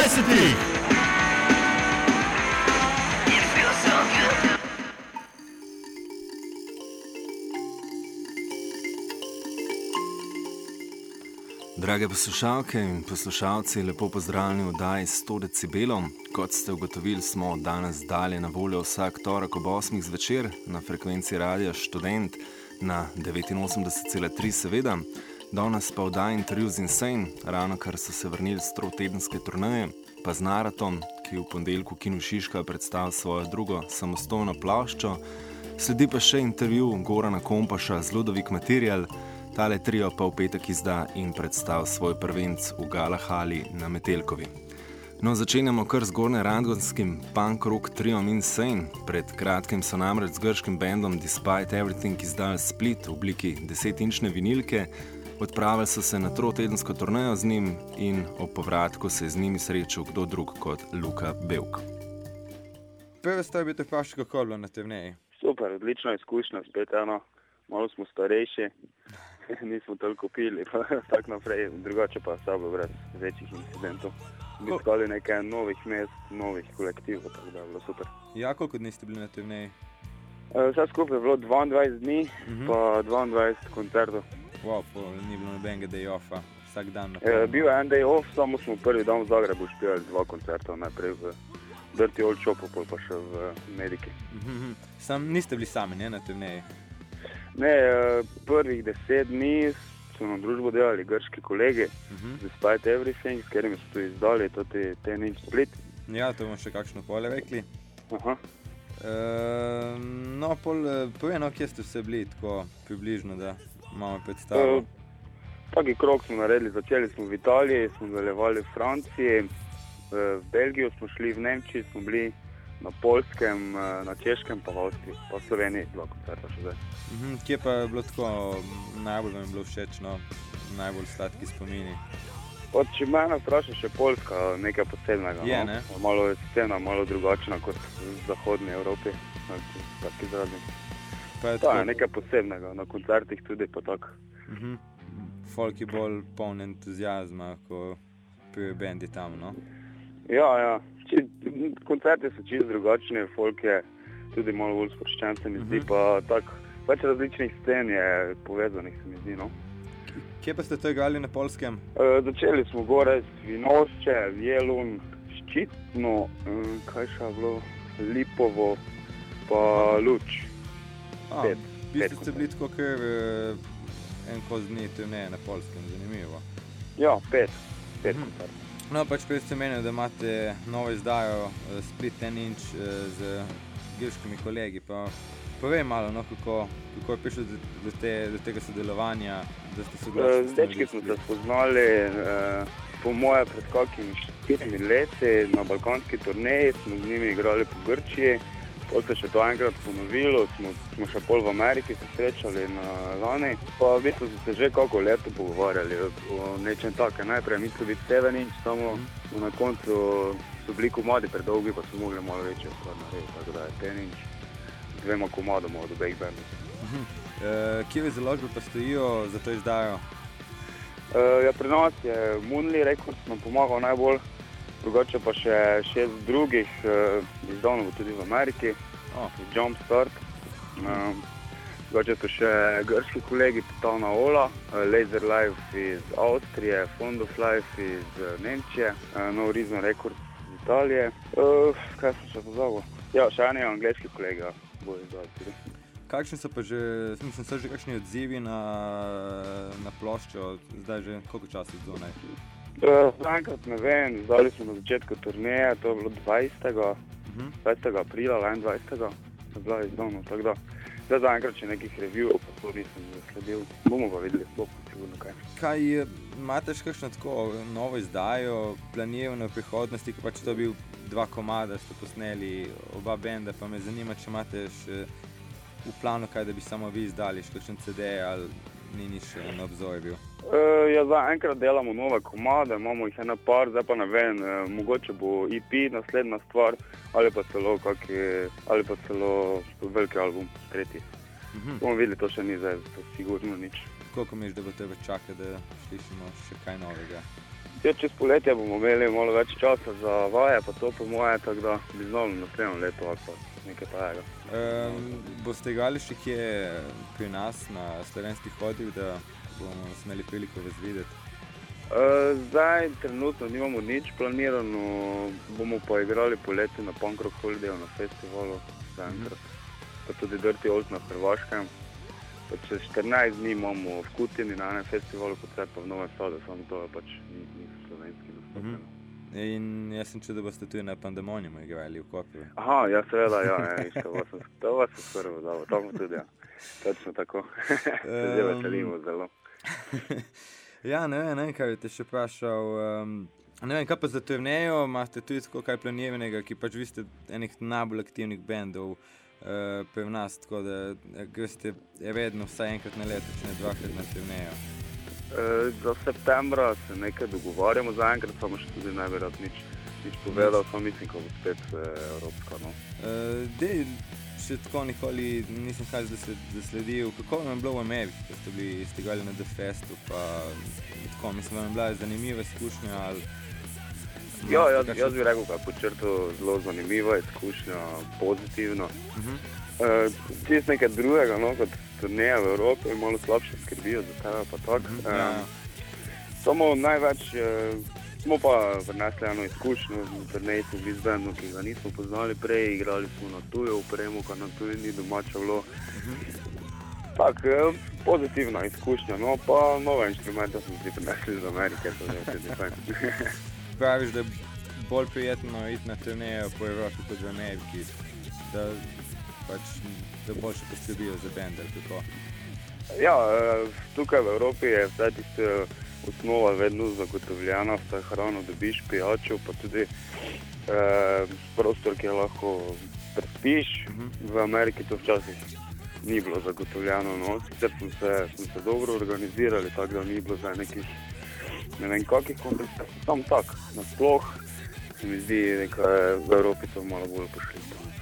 20. Drage poslušalke in poslušalci, lepo pozdravljeni v oddaji 100 decibelov. Kot ste ugotovili, smo danes dalje na voljo vsak torek ob 8 zvečer na frekvenci Radia Študent na 89,3 seveda. Danes pa oddaji intervju z Insane, ravno kar so se vrnili s trotedenske turneje, pa z Naratom, ki v ponedeljku Kinu Šiška predstavil svojo drugo samostojno ploščo. Sledi pa še intervju Gorana Kompaša z Ludovik Material. Tale trio pa v petek izda in predstav svoj prvenc v Galahali na Metelkovi. No, začenjamo kar z gornjeradgonskim punk rock triom Insane. Pred kratkim so namreč z grškim bandom Despite Everything izdali split v obliki 10-inčne vinilke. Odpravili so se na trotedensko turnejo z njim in ob povratku se je z njimi srečal kdo drug kot Luka Bevk. Prve ste bi te vprašali, kako je bilo na turneji? Super, odlična izkušnja, spet eno, malo smo starejši. Nismo toliko pili, pa tak naprej, drugače pa sabo brez večjih incidentov. Iskali nekaj novih mest, novih kolektivov, tako da je bilo super. Ja, koliko dni ste bili na turneji? Vse skupaj je bilo 22 dni, pa 22 koncertov. Wow, ni bilo nobenega day offa, vsak dan na Bil je en day off, samo smo prvi dan v Zagrebu špijali 2 koncerta, najprej v Dirty Old Shopu, pa še v Ameriki. Niste bili sami, ne, na turneji? Ne, prvih 10 dni so nam družbo delali grški kolegi, Despite Everything, s katerimi so tu izdali toti 10-inch split. Ja, to bomo še kakšno pole rekli. Aha. No, povej, kje ste vse bili, tako približno, da imamo predstavo. Taki krok smo naredili, začeli smo v Italiji, smo nadaljevali v Franciji, v Belgijo smo šli, v Nemčiji smo bili, na Poljskem, na Češkem, pa v Avstriji, pa v Sloveniji 2 koncerta še zdaj. Kje pa je bilo tako, najbolj vam je bilo všečno, najbolj sladki spomini? Če mene vpraša še Poljska, nekaj posebnega. Je, ne? Malo je scena, malo drugačna kot v zahodni Evropi, tak izrazim. To je nekaj posebnega, na koncertih tudi pa tak. Folk je bolj poln entuzijazma, ko pri bendi tam, no? Ja. Koncerti so čisto drugačni, folk je tudi malo bolj sproščen, se mi zdi, pa tak, več različnih scen je povezanih, se mi zdi, no. Kje pa ste to igrali na Poljskem? Začeli smo gore Svinošče, Jelun, Ščitno, kaj še je bilo, Lipovo, pa Luč. Vi ste bili tako kar en koz dni turneje na Poljskem, zanimivo. Ja, 5 koncertov. No, pač prej ste menili, da imate novo izdajo Split 10-inch z grškimi kolegi, pa povej malo, kako je prišlo do tega sodelovanja, da ste se oglasili? Z dečki smo se spoznali, po moje pred kakimi 4 leti na balkanski turneji, smo z njimi igrali po Grčiji, pol se še to enkrat ponovilo, smo še pol v Ameriki se srečali na lani, pa v bistvu so se že kako leto pogovarjali o nečem take. Najprej mislili biti 7-inch, samo na koncu so bili komadi predolgi, pa so mogli malo večje stvar narediti, tako da je 10-inch z 2 komadoma od obeh bandov. Kje založbe pa stojijo za to izdajo? Pri nas je Moonly Records nam pomagal najbolj, drugače pa še 6 drugih izdavno tudi v Ameriki, Jumpstart. Drugače so še grški kolegi, Titana Ola, Laser Life iz Avstrije, Fond of Life iz Nemčije, No Reason Records iz Italije. Kaj sem še pozabil? Ja, še eni angleški kolegi bo izdali tudi. Kakšni so pa že, so že kakšni odzivi na ploščo, zdaj že koliko časa odzunaj? Zaenkrat ne vem, zdali smo na začetku turneje, to je bilo 20. aprila, 21. je bila izdavno, tako da zdaj zaenkrat še nekih reviewov, pa to nisem zasledil, bomo pa videli sploh, sigurno kaj. Kaj, imate še kakšno tako novo izdajo, planirano v prihodnosti, ko pač to je bil 2 komada, ste posneli oba benda, pa me zanima, če imate še v planu kaj, da bi samo vi izdali še kakšen CD ali ni nič na obzorju bil? Ja, zaenkrat delamo nove komade, imamo jih ena par, zdaj pa ne vem, mogoče bo EP naslednja stvar, ali pa celo veliki album, tretji. Bomo videli, to še ni zdaj, to sigurno nič. Koliko misliš, da bo treba čakati, da slišimo še kaj novega? Čez poletje bomo imeli malo več časa za vaje, pa to po moje, tako da bi znali naslednjo leto ali pa nekaj tajega. Boste igrali še kje pri nas na slovenskih hodih, da bomo smeli priliko vas videti? Zdaj trenutno nimamo nič planirano, bomo pa igrali poleti na Punk Rock Holidayu na festivalu, zaenkrat, pa tudi Dirty Old na Hrvaškem. Pa čez 14 dni imamo v Kutini na enem festivalu, koncert pa v Novem Sadu, samo to je pač niso slovenski nastopljeno. In jaz sem čutil, da boste tudi na Pandemoniumu igrali v Kopru. Aha, ja seveda, ja, to vas je prvo dalo, to bomo tudi, ja. Točno tako, se že veselimo zelo. Ja, ne vem, kaj bi te še vprašal, ne vem, kaj pa za turnejo, imate tudi tako kaj planiranega, ki pač vi ste enih najbolj aktivnih bendov pri nas, tako da greste redno vsaj enkrat na leto, če ne dvakrat na turnejo. Za septembra se nekaj dogovarjamo, zaenkrat samo še tudi najverjat nič povedal, samo mislim, ko bo spet evropska, no. Dej, še tako nikoli nisem kaj zasledil, kako vam je bilo v Ameriki, ko ste igrali na The Festu, pa tako, mislim, vam je bila zanimiva izkušnja, ali... Ja, jaz bi rekel, kaj počrtal zelo zanimiva izkušnja, pozitivno. Čist nekaj drugega, no, kot turneja v Evropi, malo slabše skrbijo za tebe pa tako. Samo največ smo pa prinesli eno izkušnjo v turneji v Lisbonu, ki ga nismo poznali prej, igrali smo na tujo opremo, kar na tuji ni domače bilo. Tak, pozitivna izkušnja, no, pa nove inštrumente smo si prinesli iz Amerike, to je tudi fajn. Praviš, da je bolj prijetno iti na turnejo po Evropi kot v Ameriki, da boljše poskrbijo za bend, ali kako? Ja, tukaj v Evropi je vse tiste osnova vedno zagotovljena, vse hrano dobiš, pijačo, pa tudi prostor, ki lahko prespiš. V Ameriki to včasih ni bilo zagotovljeno, no, sicer smo se dobro organizirali, tako da ni bilo za nekih ne vem kakih kontekstov, samo tak, nasploh se mi zdi, v Evropi to malo bolj pošli.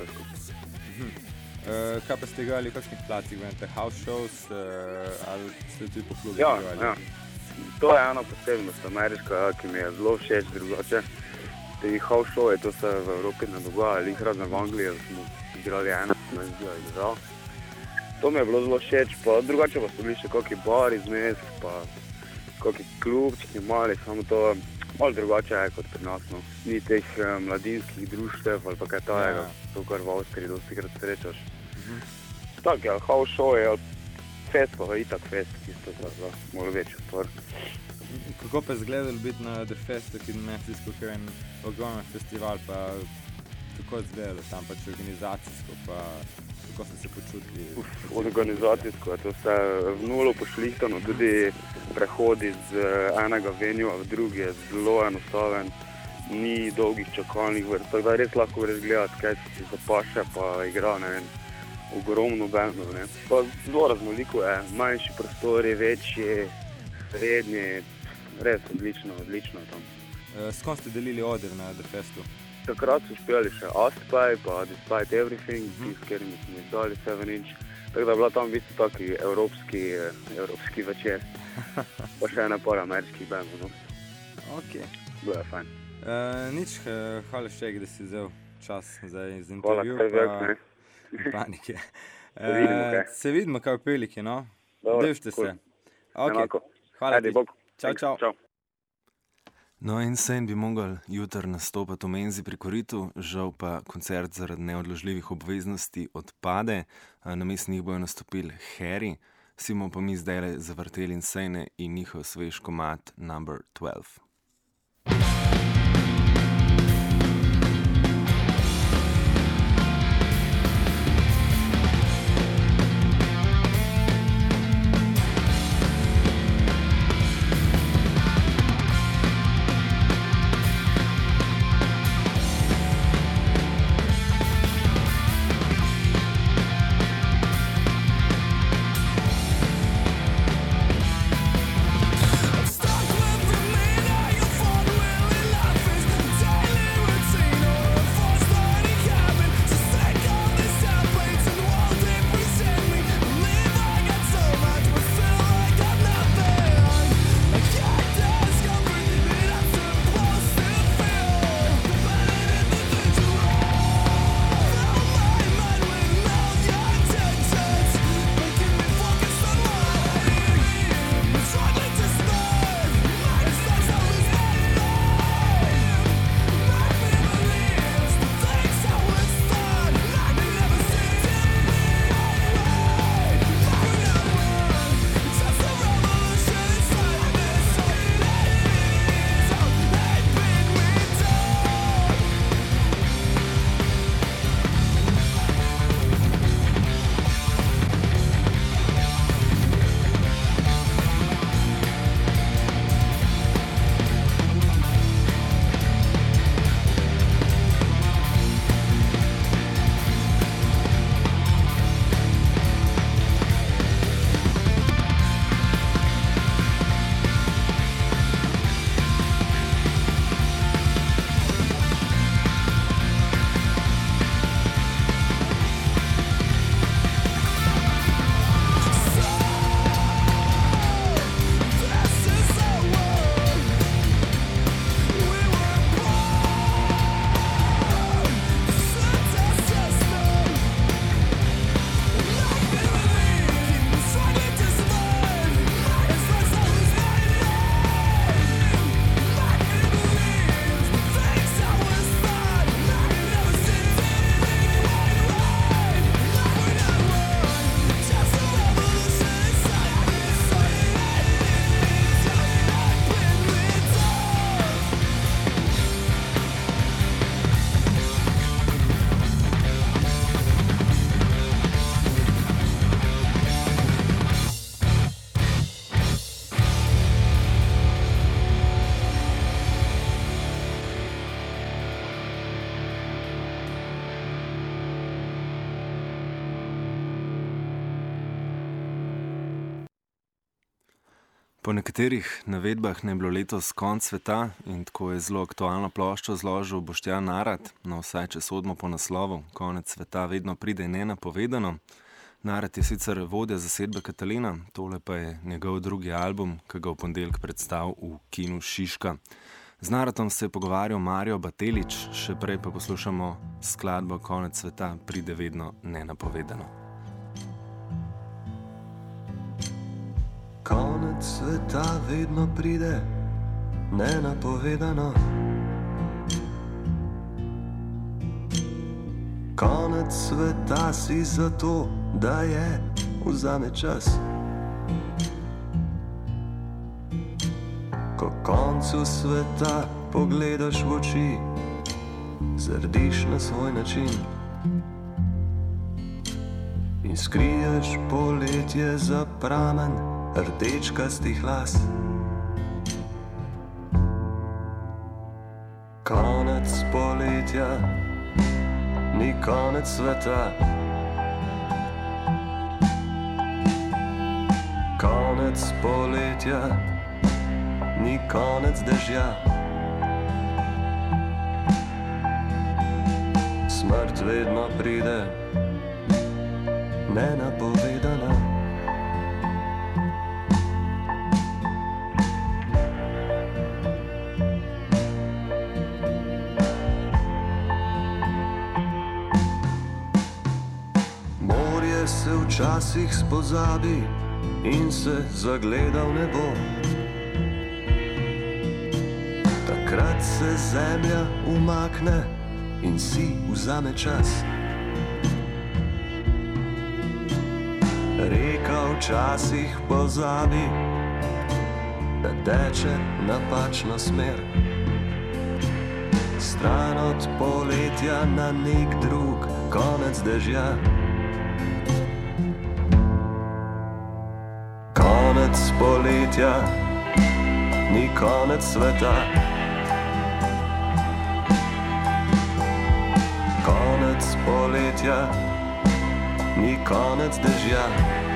Kaj pa ste igrali v kakšnih placih, vente, house shows, ali ste tudi po klubi igrali? Ja, to je ena posebnost ameriška, ki mi je zelo všeč, drugače. Te house showe, to se v Evropi ne dogaja, lih razen v Angliji, smo igrali ne zdi, izdal. To mi je bilo zelo všeč, pa drugače pa so bili še kakšni bari zmes, pa kakšni klubčki mali, samo to malo drugače je kot pri nas, no. Ni teh mladinskih društev ali pa kaj tajega, to kar v Avstriji dostikrat srečaš. Tak, ja, house show je fest, pa itak fest, isto za malo večjo stvar. Kako pa je izgledalo biti na The Festu, ki je mesijsko kar en ogromen festival, pa kako je izgledalo tam pač organizacijsko, pa kako ste se počutili? Organizacijsko je to vse v nulo pošlihtano, tudi prehod iz enega venua v drugi je zelo enostaven, ni dolgih čakalnih vrst, tako da res lahko greš gledati, kaj se ti zapaše, pa igra, ne vem, ogromno bendov, ne. Pa zelo raznoliko je, manjši prostori, večji, srednji, res odlično tam. S kom ste delili oder na The Festu? Takrat so špijali še Aspaj, pa Despite Everything, s katerimi smo izdali 7-inch, tako da je bila tam v bistvu taki evropski večer, pa še ena par ameriških bendov, no. Ok. Bilo je fajn. Nič, hvala še, da si vzel čas zdaj z Hvala, intervju, kaj vek, ne. panike. Se vidimo, kaj. Se vidimo, kaj v priliki, no? Dobro, Držite cool. se. Ok, Enako. hvala Ajde, ti. bok. Čau. Čau. No, Insane bi mogel jutri nastopati v Menzi pri Koritu, žal pa koncert zaradi neodložljivih obveznosti odpade. Namesto njih bojo nastopili Harry, vsi bomo pa mi zdajle zavrteli Insane in njihov svež komad Number 12. Stuck with the meaning Po nekaterih navedbah ne bilo letos konc sveta in tako je zelo aktualno ploščo zložil Boštjan Narat, no vsaj če sodimo po naslovu, konec sveta vedno pride nenapovedano. Narat je sicer vodja zasedbe Katalina, tole pa je njegov drugi album, ki ga v ponedeljek predstavil v kinu Šiška. Z Naratom se je pogovarjal Mario Batelič, še prej pa poslušamo skladbo Konec sveta pride vedno nenapovedano. Konec sveta vedno pride nenapovedano. Konec sveta si zato, da je vzame čas. Ko koncu sveta pogledaš v oči, zardiš na svoj način in skriješ poletje za pramen rdečkastih las. Konec poletja ni konec sveta. Konec poletja ni konec dežja. Smrt vedno pride nenapovedana. Morje se včasih spozabi in se zagleda v nebo. Takrat se zemlja umakne in si vzame čas. Reka včasih pozabi, da teče napačno smer, stran od poletja na nek drug konec dežja. Konec poletja ni konec sveta. Konec poletja ni konec dežja.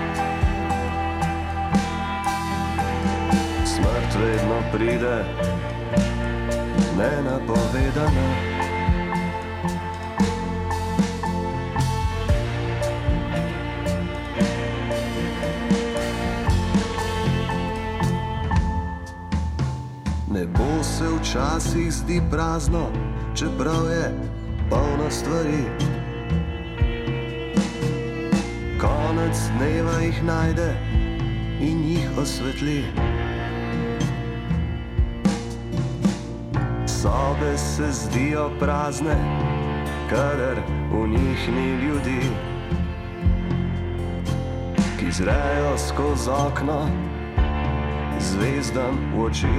Smrt vedno pride nenapovedana. Nebo se včasih zdi prazno, čeprav je polno stvari. Konec dneva jih najde in jih osvetli. Sobe se zdijo prazne, kadar v njih ni ljudi, ki zrejo skozi okno zvezdam v oči.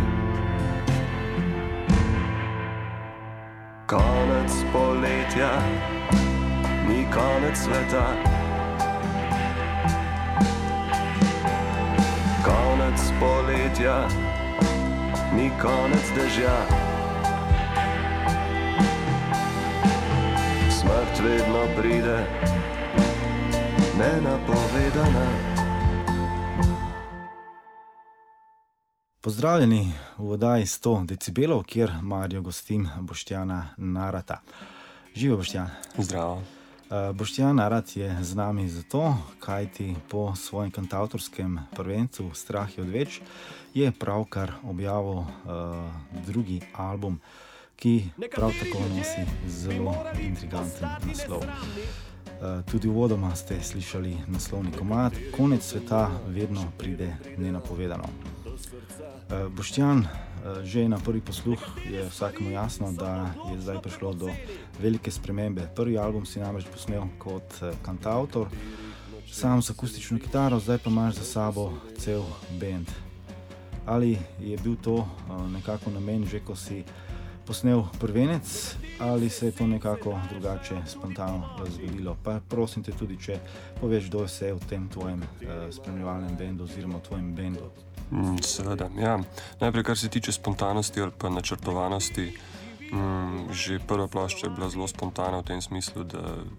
Konec poletja ni konec sveta. Konec poletja ni konec dežja. Smrt vedno pride nenapovedana. Pozdravljeni v oddaji 100 decibelov, kjer Mario gostim Boštjana Narata. Živo, Boštjan. Zdravo. Boštjan Narat je z nami zato, kajti po svojem kantavtorskem prvencu Strah je odveč je pravkar objavil drugi album, ki prav tako nosi zelo intriganten naslov. Tudi uvodoma ste slišali naslovni komad Konec sveta vedno pride nenapovedano. Boštjan, že na prvi posluh je vsakemu jasno, da je zdaj prišlo do velike spremembe. Prvi album si namreč posnel kot kantavtor, sam s akustično kitaro, zdaj pa imaš za sabo cel band. Ali je bil to nekako namen, že ko si posnel prvenec, ali se je to nekako drugače spontano zgodilo? Pa prosim te tudi, če poveš, kdo je vse v tem tvojem spremljevalnem bandu oziroma v tvojem bandu. Seveda, ja. Najprej, kar se tiče spontanosti ali pa načrtovanosti, že prva plošča je bila zelo spontana v tem smislu, da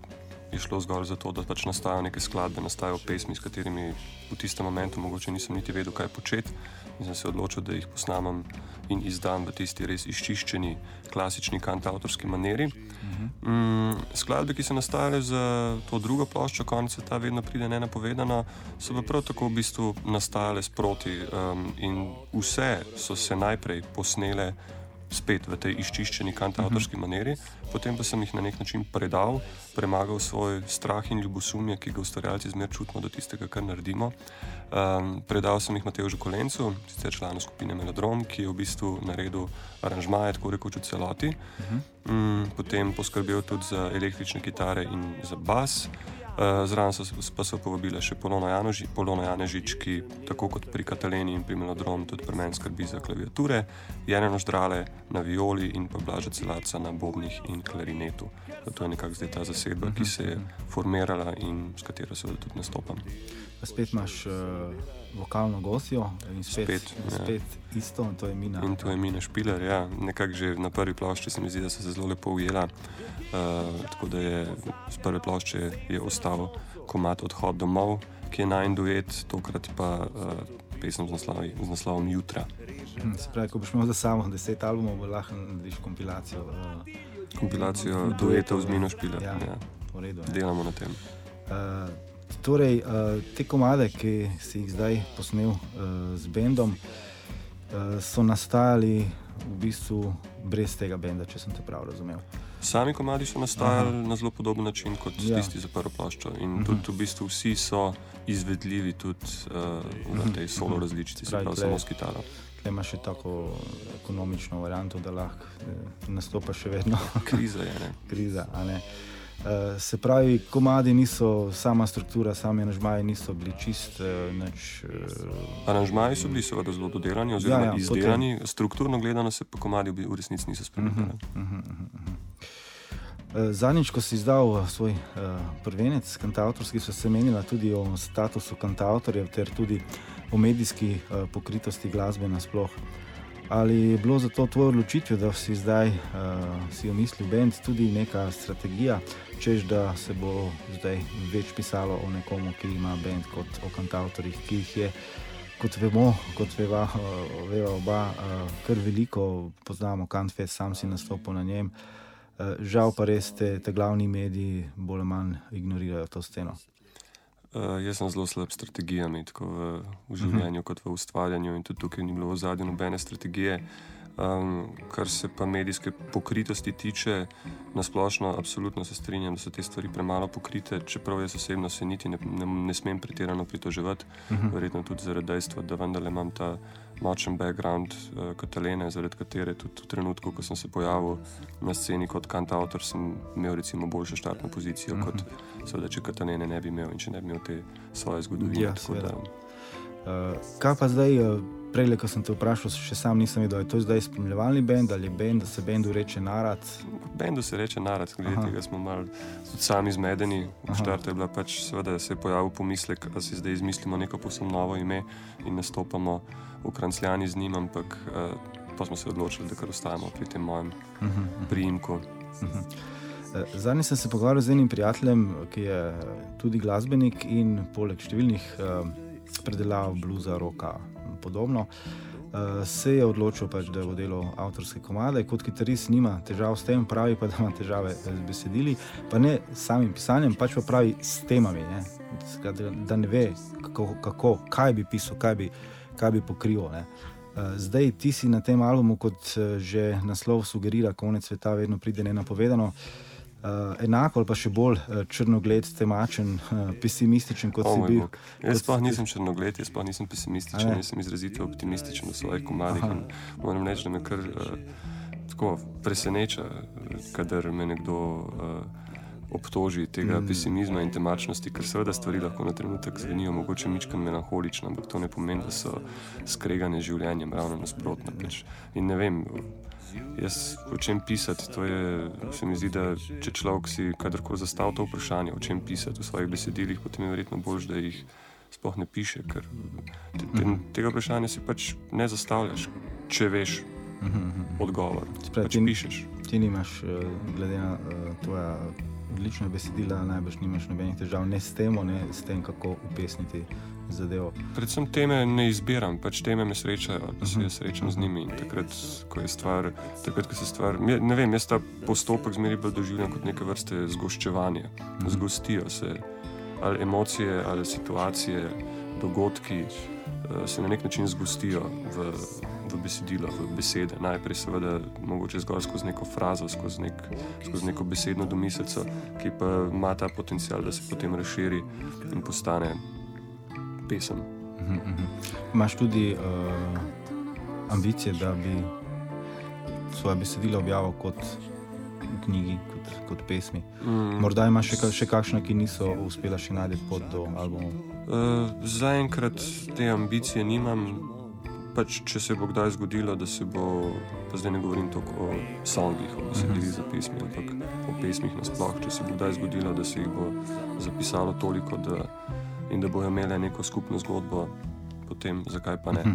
je šlo zgolj za to, da pač nastajajo neke skladbe, nastajajo pesmi, s katerimi v tistem momentu mogoče nisem niti vedel, kaj početi. In sem se odločil, da jih posnamem in izdam v tisti res izčiščeni, klasični kantavtorski maneri. Skladbe, ki so nastajale za to drugo ploščo, Konec sveta vedno pride nenapovedano, so pa prav tako v bistvu nastajale sproti in vse so se najprej posnele spet v tej izčiščeni kantavtorski maneri, potem pa sem jih na nek način premagal svoj strah in ljubosumje, ki ga ustvarjalci zmer čutimo do tistega, kar naredimo. Predal sem jih Matevžu Kolencu, sicer članu skupine Melodrom, ki je v bistvu naredil aranžmaje tako rekoč v celoti. Potem poskrbel tudi za električne kitare in za bas. Zraven pa so povabile še Polona Janežič, ki tako kot pri Kataleni in pri Melodrom tudi pri meni skrbi za klaviature, Jeleno Ždrale na violi in pa Blaža Celarca na bobnih in klarinetu. To je nekako zdaj ta zasedba, ki se je formirala in s katero se tudi nastopam. Spet imaš vokalno gostjo in spet isto, in to je Mina. In to je Mina Špiler, ja. Nekako že na prvi plošči se mi zdi, da so se zelo lepo ujela. Tako da je z prve plošče je ostal komad Odhod domov, ki je najin duet, tokrat pa pesem z naslovom Jutra. Se pravi, ko boš imel za samo 10 albumov, bo lahko narediš kompilacijo duetov z Mino Špiler. Ja. V redu, delamo na tem. Torej, te komade, ki si jih zdaj posnel z bendom, so nastajali v bistvu brez tega benda, če sem te prav razumel. Sami komadi so nastajali na zelo podoben način kot tisti za prvo ploščo in tudi v bistvu vsi so izvedljivi tudi v tej solo različici, se pravi samo s kitaro. Tukaj imaš še tako ekonomično varianto, da lahko nastopaš še vedno. Kriza je, ne? Kriza, a ne. Se pravi, komadi niso, sama struktura, sami aranžmaji niso bili čist nič... Aranžmaji so bili seveda zelo dodelani oziroma izdelani, strukturno gledano se pa komadi v resnici niso spremenili. Zadnjič, ko si izdal svoj prvenec kantavtorski, so se menila tudi o statusu kantavtorjev ter tudi o medijski pokritosti glasbe nasploh. Ali je bilo za to tvoje odločitve, da si zdaj si omislil bend tudi neka strategija, češ da se bo zdaj več pisalo o nekomu, ki ima bend kot o kantavtorjih, ki jih je, kot vemo, kot veva oba, kar veliko, poznamo Kantfest, sam si nastopil na njem, žal pa res te glavni mediji bolj ali manj ignorirajo to sceno. Jaz sem zelo slab s strategijami, tako v življenju kot v ustvarjanju in tudi tukaj ni bilo v zadnje nobene strategije. Kar se pa medijske pokritosti tiče, nasplošno absolutno se strinjam, da so te stvari premalo pokrite, čeprav jaz osebno se niti ne smem pretirano pritoževati, verjetno tudi zaradi dejstva, da vendarle imam ta močen background Katalene, zaradi katere tudi v trenutku, ko sem se pojavil na sceni kot kantautor, sem imel recimo boljšo štartno pozicijo, kot seveda, če Katalene ne bi imel in če ne bi imel te svoje zgodovine. Ja, seveda. Kaj pa zdaj, prejle, ko sem te vprašal, še sam nisem vedel, je to zdaj spremljevalni bend ali je bend, da se bendu reče Narad? Bendu se reče Narad, glede tega smo malo tudi sami zmedeni. V štartu je bila pač seveda, da se je pojavil pomislek, da si zdaj izmislimo neko povsem novo ime in nastopamo v Krancljani z njim, ampak pa smo se odločili, da kar ostajamo pri tem mojem priimku. Zadnji sem se pogovarjal z enim prijateljem, ki je tudi glasbenik in poleg številnih predelav bluza, roka podobno, se je odločil pač, da bo delal avtorske komade. Kot kitarist nima težav s tem, pravi pa, da ima težave z besedili, pa ne samim pisanjem, pač pa pravi s temami, ne? Da ne ve, kako, kaj bi pisal, kaj bi pokrival. Ne? Zdaj ti si na tem albumu, kot že naslov sugerira, Konec sveta vedno pride nenapovedano, enako ali pa še bolj črnogled, temačen, pesimističen, kot si bil. Jaz sploh nisem črnogled, jaz sploh nisem pesimističen, jaz sem izrazito optimističen v svojih komadih in moram reči, da me kar tako preseneča, kadar me nekdo obtoži tega pesimizma in temačnosti, ker seveda stvari lahko na trenutek zvenijo mogoče mičkan melanholično, ampak to ne pomeni, da so skregane z življenjem, ravno nasprotno. In ne vem, jaz o čem pisati, to je, se mi zdi, da če človek si kadarkoli zastavi to vprašanje, o čem pisati v svojih besedilih, potem je verjetno boljše, da jih sploh ne piše, ker tega vprašanja si pač ne zastavljaš, če veš odgovor, pač pišeš. Ti nimaš, glede na tvoja odlična besedila, najbrž nimaš nobenih težav, ne s tem, ne s tem, kako upesniti zadevo. Predvsem teme ne izbiram, pač teme me srečajo, pa se jaz srečam z njimi in takrat, ko se stvar, ne vem, jaz ta postopek zmeri bolj doživljam kot neke vrste zgoščevanje. Zgostijo se ali emocije, ali situacije, dogodki, se na nek način zgostijo v besedilo, v besede. Najprej seveda mogoče zgolj skozi neko frazo, skozi neko besedno domislico, ki pa ima ta potencial, da se potem razširi in postane pesem. Imaš tudi ambicije, da bi svoje besedila objavil kot knjigi, kot pesmi. Morda imaš še kakšna, ki niso uspela še najti pot do albumov? Zaenkrat te ambicije nimam. Pač, če se bo kdaj zgodilo, da se bo, pa zdaj ne govorim toliko o songih, o besedilih za pesmi, ampak o pesmih nasploh, če se bo kdaj zgodilo, da se jih bo zapisalo toliko, in da bojo imele neko skupno zgodbo, potem zakaj pa ne.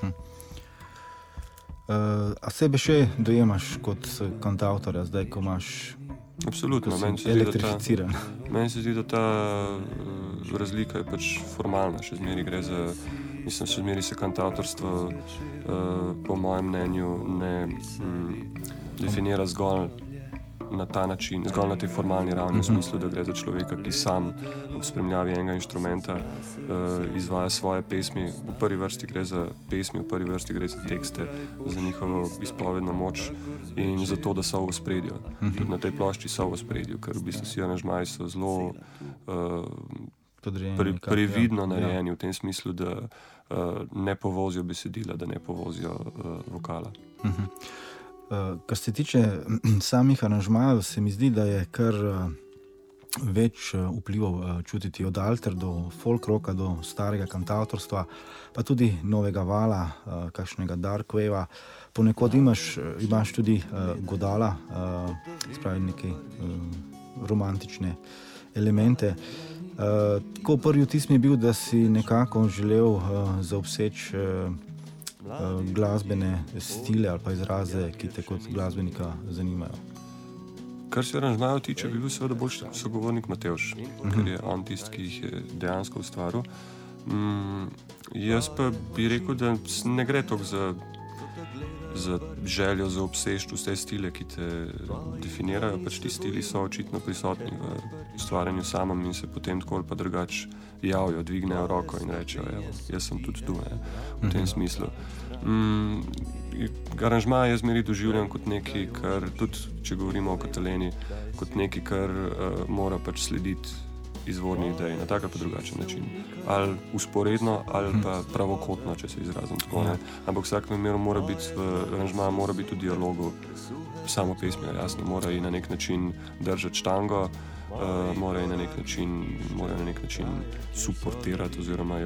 A sebe še dojemaš kot kantavtorja, zdaj, ko imaš Absolutno, elektrificiran? Meni se zdi, da ta razlika je pač formalna, še zmeri se kantavtorstvo po mojem mnenju ne definira zgolj na ta način, zgolj na tej formalni ravni, v smislu, da gre za človeka, ki sam ob spremljavi enega inštrumenta izvaja svoje pesmi. V prvi vrsti gre za pesmi, v prvi vrsti gre za tekste, za njihovo izpovedno moč in za to, da so v ospredju. Tudi na tej plošči so v ospredju, ker v bistvu vsi aranžmaji so zelo previdno narejeni v tem smislu, da ne povozijo besedila, da ne povozijo vokala. Kar se tiče samih aranžmajev, se mi zdi, da je kar več vplivov čutiti od alter do folk rocka, do starega kantavtorstva, pa tudi novega vala, kakšnega dark wavea. Ponekod imaš tudi godala, spravi neke romantične elemente. Tako prvi vtis mi je bil, da si nekako želel zaobseči glasbene stile ali pa izraze, ki te kot glasbenika zanimajo. Kar se aranžmajev tiče, bi bil seveda bolj sogovornik Matevž, ker je on tisti, ki jih je dejansko ustvaril. Jaz pa bi rekel, da ne gre toliko za željo za obsežiti vse stile, ki te definirajo, pač ti stili so očitno prisotni v ustvarjanju samem in se potem tako ali pa drugače javijo, dvignejo roko in rečejo, evo, jaz sem tudi tu, v tem smislu. Aranžma jaz zmeri doživljam kot nekaj, kar tudi, če govorimo o Kataleni, kot nekaj, kar mora pač slediti izvorni ideji na tak ali pa drugačen način. Ali usporedno, ali pa pravokotno, če se izrazim tako. Ampak v vsakem primeru mora biti v aranžmaju, mora biti v dialogu samo pesmi, jasno, mora ji na nek način držati štango, mora ji na nek način suportirati oziroma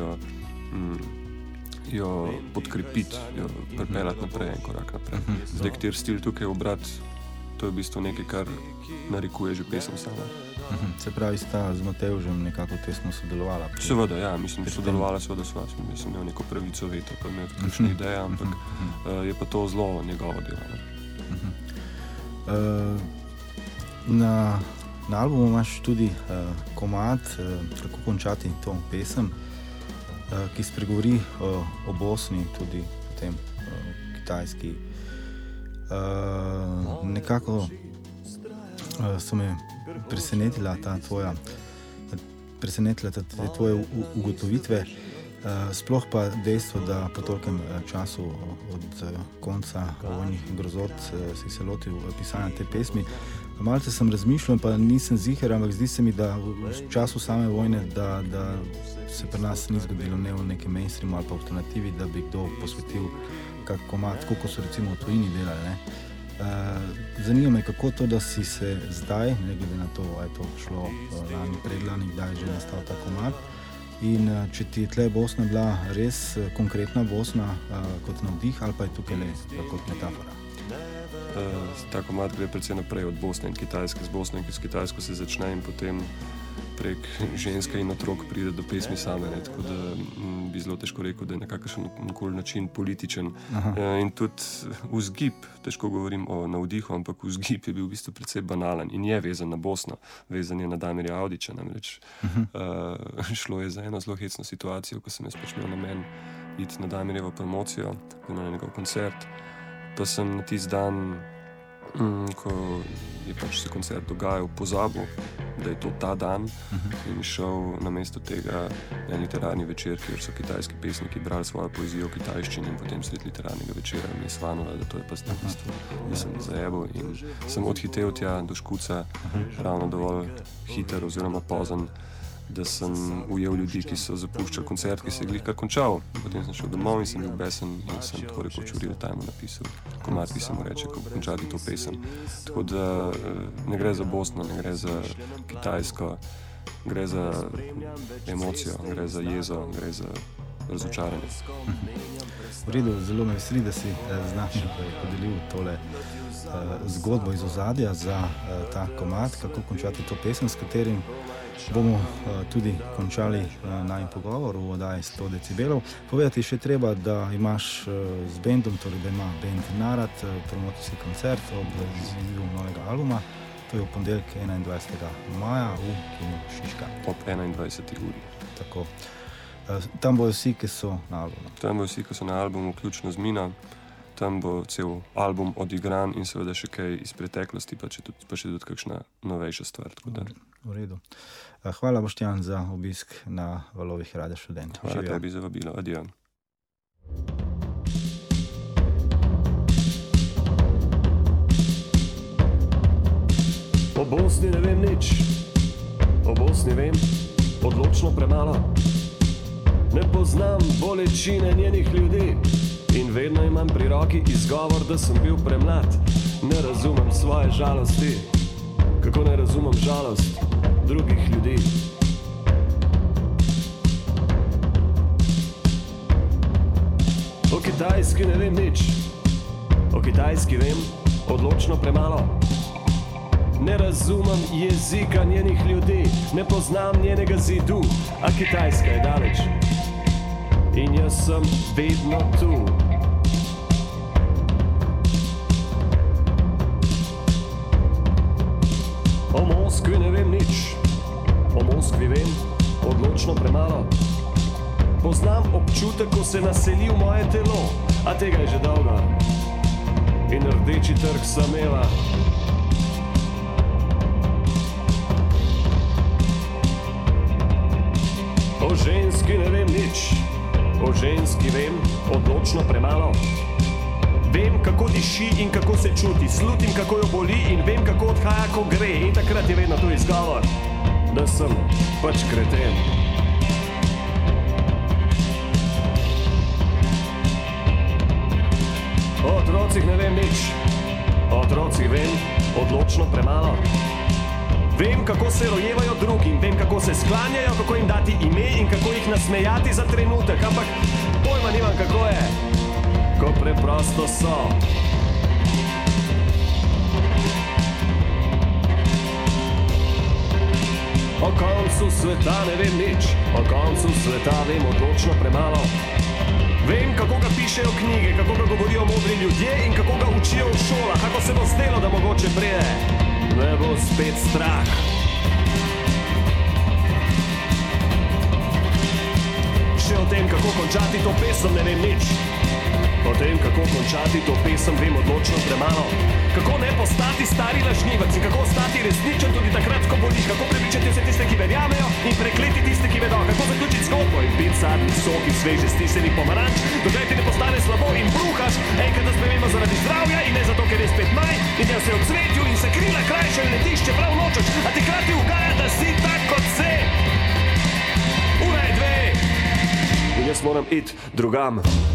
jo podkrepiti, jo pripeljati naprej, en korak naprej. Zdaj, kateri stil tukaj obrati, to je v bistvu nekaj, kar narekuje že pesem sama. Se pravi, sta z Matevžem nekako tesno sodelovala? Seveda, ja, sodelovala seveda sva, mislim imel neko pravico veta, pa imel kakšne ideje, ampak je pa to zelo njegovo delo. Na albumu imaš tudi komad, kako končati to pesem, ki spregovori o Bosni, tudi potem Kitajski. Nekako so me presenetile te tvoje ugotovitve, sploh pa dejstvo, da po tolkem času od konca vojnih grozot si se lotil pisanja te pesmi. Malce sem razmišljal, pa nisem ziher, ampak zdi se mi, da v času same vojne, da se pri nas ni zgodilo ne v nekem mainstreamu ali pa alternativi, da bi kdo posvetil kak komad, tako kot so recimo v tujini delali. Zanima me, kako to, da si se zdaj, ne glede na to, je to šlo lani, predlani, kdaj je že nastal ta komad, in če ti je tle Bosna bila res konkretna Bosna kot navdih, ali pa je tukaj le kot metafora? Ta komad gre predvsem naprej od Bosne in Kitajske, z Bosno in s Kitajsko se začne in potem prek ženske in otrok pride do pesmi same, ne? Tako da bi zelo težko rekel, da je na kakšen način političen. In tudi vzgib, težko govorim o navdihu, ampak vzgib je bil v bistvu precej banalen in je vezan na Bosno, vezan je na Damirja Avdića, namreč šlo je za eno zelo hecno situacijo, ko sem jaz pač imel namen iti na Damirjevo promocijo, na njegov koncert, pa sem na tisti dan, ko je pač se koncert dogajal, pozabil, da je to ta dan in šel namesto tega na literarni večer, kjer so kitajski pesniki brali svojo poezijo v kitajščini in potem sred literarnega večera mi je svanulo, da to je pa zdaj v bistvu, da sem zajebal in sem odhitel tja do Škuca ravno dovolj hiter oziroma pozen, da sem ujel ljudi, ki so zapuščali koncert, ki se je glih kar končal. Potem sem šel domov in sem bil besen in sem tako rekoč v real time napisal komad, ki se mu reče, kako končati to pesem. Tako da ne gre za Bosno, ne gre za Kitajsko, gre za emocijo, gre za jezo, gre za razočaranje. V redu, zelo me veseli, da si z nami podelil tole zgodbo iz ozadja za ta komad, kako končati to pesem, s katerim bomo tudi končali najin pogovor v oddaji 100 decibelov. Povedati še treba, da imaš z bendom, torej da ima bend Narad, promocijski koncert ob izvedbu novega albuma. To je v ponedeljek 21. maja v kinu Šiška. Ob 21. uri. Tako. Tam bojo vsi, ki so na albumu. Tam bojo vsi, ki so na albumu, vključno z Mina. Tam bo cel album odigran in seveda še kaj iz preteklosti, pa še tudi kakšna novejša stvar. V redu. Hvala, Boštjan, za obisk na valovih Radia Študent. Hvala tebi za vabilo. Adijo. O Bosni ne vem nič, o Bosni vem odločno premalo. Ne poznam bolečine njenih ljudi in vedno imam pri roki izgovor, da sem bil premlad. Ne razumem svoje žalosti, kako ne razumem žalost drugih ljudi. O Kitajski ne vem nič, o Kitajski vem odločno premalo. Ne razumem jezika njenih ljudi, ne poznam njenega zidu, a Kitajska je daleč in jaz sem vedno tu. O Moskvi ne vem nič, o Moskvi vem odločno premalo. Poznam občutek, ko se naseli v moje telo, a tega je že dolgo. In Rdeči trg sem imela. O ženski ne vem nič, o ženski vem odločno premalo. Vem, kako diši in kako se čuti, slutim, kako jo boli in vem, kako odhaja, ko gre. In takrat je vedno to izgovor, da sem pač kreten. O otrocih ne vem nič, o otrocih vem odločno premalo. Vem, kako se rojevajo drugim, vem, kako se sklanjajo, kako jim dati ime in kako jih nasmejati za trenutek, ampak pojma nimam, kako je, ko preprosto so. O koncu sveta ne vem nič, o koncu sveta vem odločno premalo. Vem, kako ga pišejo knjige, kako ga govorijo modri ljudje in kako ga učijo v šolah, kako se bo zdelo, da mogoče pride. Ne bo spet strah. Še o tem, kako končati to pesem, ne vem nič. O tem, kako končati to pesem, vem odločno premalo. Kako ne postati stari lažnivec in kako ostati resničen tudi takrat, ko boli. Kako prepričati vse tiste, ki verjamejo in prekleti tiste, ki vedo. Kako zaključiti zgodbo in piti sadni sok iz sveže stisnjenih pomaranč, dokler ti ne postane slabo in bruhaš. Enkrat da sprememo zaradi zdravja in ne zato, ker je spet maj in da se v cvetju in se krila krajša in letiš, čeprav nočeš, a ti hkrati ugaja, da si tak kot se. Ura je 2 in jaz moram iti drugam.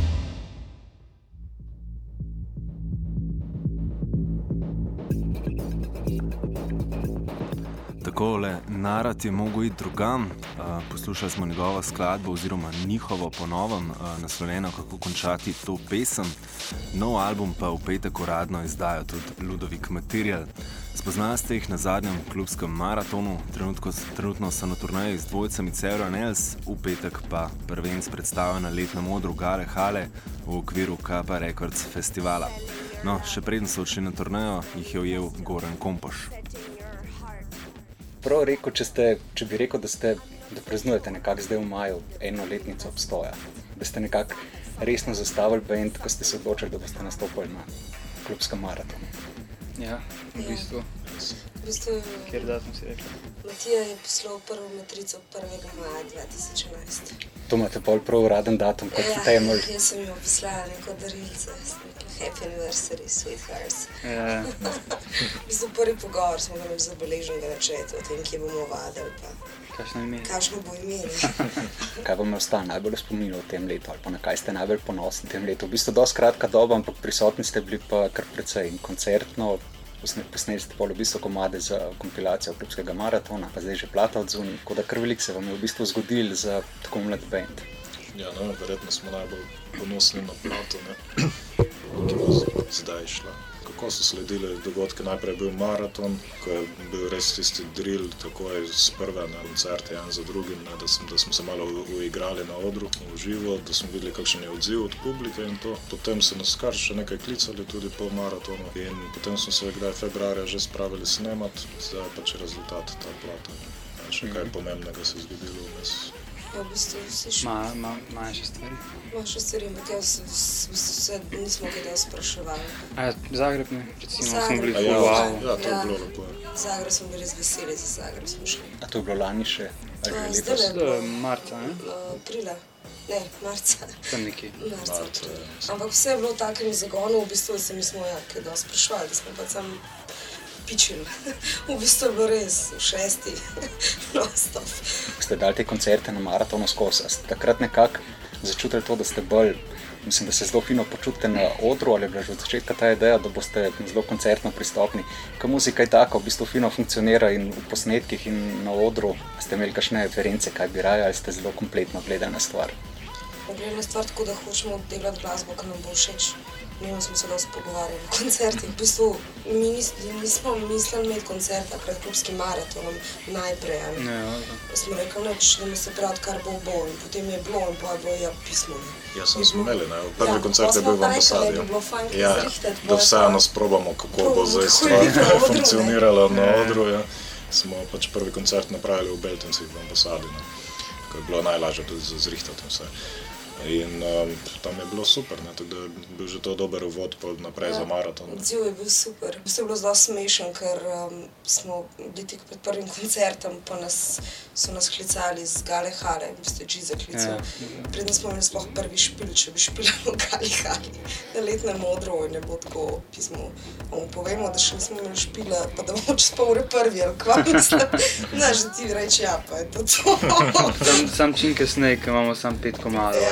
Takole, Narad je mogel iti drugam. Poslušali smo njegovo skladbo oziroma njihovo ponovem naslovljeno, kako končati to pesem. Nov album pa v petek uradno izdajo tudi Ludovik Material. Spoznali ste jih na zadnjem klubskem maratonu, trenutno so na turneji z dvojicami Cero in Els, v petek pa prvenc predstavlja na letnem odru Gale Hale v okviru Kappa Records festivala. No, še preden so odšli na turnejo, jih je ujel Goran Kompoš. Prav rekel, če bi rekel, da praznujete nekako zdaj v maju enoletnico obstoja, da ste nekako resno zastavili band, ko ste se odločili, da boste nastopili na klubskem maratonu. Ja, v bistvu. Kjer datum si rekla? Matija je poslal prvo matrico 1. maja 2011. To imate pol prav uraden datum kot temelj. Ja, jaz sem jo poslala neko darilce, happy anniversary, sweethearts. Ja. V bistvu prvi pogovor smo ga imeli zabeleženega na četu, o tem, kje bomo vadili, pa kakšno bo ime. Kaj vam je ostalo najbolj v spominu v tem letu, ali pa na kaj ste najbolj ponosni v tem letu? V bistvu dosti kratka doba, ampak prisotni ste bili pa kar precej in koncertno. Posneli ste pol v bistvu komade za kompilacijo klubskega maratona, pa zdaj že plata od zunaj, tako da kar veliko se vam je v bistvu zgodil za tako mlad band. Ja, no, verjetno smo najbolj ponosni na plato, ki bo zdaj šla. Kako so sledili dogodke? Najprej je bil maraton, ko je bil res tisti drill, takoj z prve na koncerte, en za drugim, da smo se malo uigrali na odru, v živo, da smo videli, kakšen je odziv od publike in to. Potem so nas kar še nekaj klicali tudi po maratonu in potem smo se februarja že spravili snemat, zdaj pa če rezultat ta plata. Še kaj pomembnega se je zgodilo vmes. Ja, v bistvu vsi še. Manjše stvari. Manjše stvari, ampak se nismo kaj da spraševali. Zagreb ne, recimo, smo bili Ja, to je bilo lepo. Zagreb smo bili res veseli, za Zagreb smo šli. A to je bilo lani še? Zdaj marca, ne? Aprila. Ne, marca. Tam nekje. Marca. Ampak vse je bilo v takem zagonu, v bistvu se mi smo kaj da spraševali, da smo pa sam pičili. V bistvu je bilo res v 6. non-stop. Ste dali te koncerte na maratonu skozi, ste takrat nekako začutili to, da ste bolj, mislim, da se zelo fino počutite na odru, ali je bila že od začetka ta ideja, da boste zelo koncertno pristopni? Ka muzika je tako, v bistvu fino funkcionira in v posnetkih in na odru ste imeli kakšne reference, kaj bi raje, ali ste zelo kompletno gledali na stvar? Gledali na stvar tako, da hočemo delati glasbo, ki nam bo všeč. Mi smo se dosti pogovarjali o koncertih. V bistvu mi nismo mislili imeti koncerta pred klubskim maratonom najprej. Smo rekli, da se pravi, kar bo. In potem je bilo in pa je bilo pismo. Ja, smo imeli, prvi koncert je bil v ambasadi. Ja, da vseeno sprobamo, kako bo zdaj stvar funkcionirala na odru. Smo pač prvi koncert napravili v Beltincih v ambasadi, ko je bilo najlažje tudi zrihtati vse. In tam je bilo super, tako da je bil že to dober uvod naprej za maraton. Odziv je bil super. Vse je bilo zelo smešen, ker smo bili tik pred prvim koncertom, pa so nas klicali z Gale Hale, v bistvu je Giza klical. Predtem smo imeli sploh prvi špil, če bi špilali v Gali Hali na letnem odru in je bilo tako pismo. Povemo, da še nismo imeli špila, pa da bomo čez pol ure prvi, ali kva mislim. Že ti reči, ja, pa je to to. Sam čim kasneje, ko imamo sam 5 komadov.